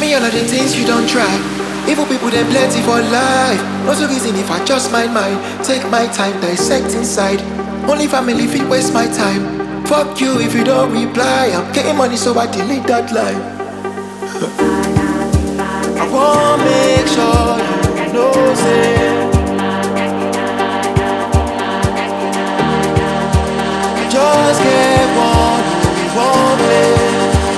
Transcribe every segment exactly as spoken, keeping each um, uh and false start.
me all of the things you don't try. Evil people, they plenty for life. Not a reason if I just my mind. Take my time, dissect inside. Only family if it waste my time. Fuck you if you don't reply. I'm getting money so I delete that line. I wanna make sure you know say just get one, you won't play.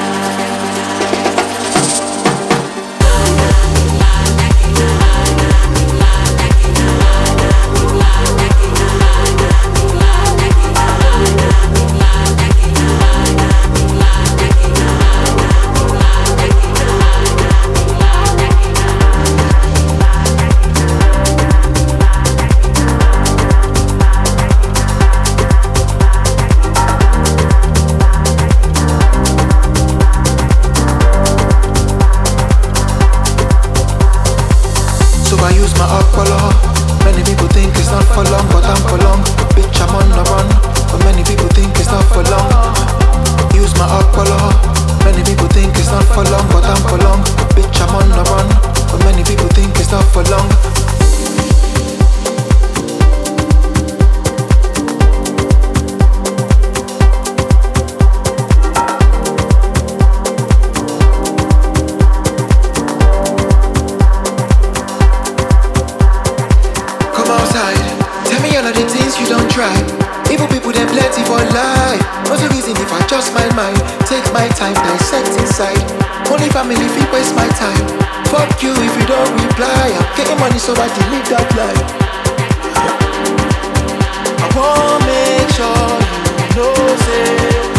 I use my alcohol. Many people think it's not for long, but I'm for long. Bitch, I'm on the run. But many people think it's not for long. Use my alcohol. Many people think it's not for long, but I'm for long. Bitch, I'm on the run. But many people think it's not for long. Tell me all of the things you don't try. Evil people, they plenty for life. Not a reason if I just my mind. Take my time, dissect inside. Only family if it waste my time. Fuck you if you don't reply. I'm getting money so I delete that line. I wanna make sure you know say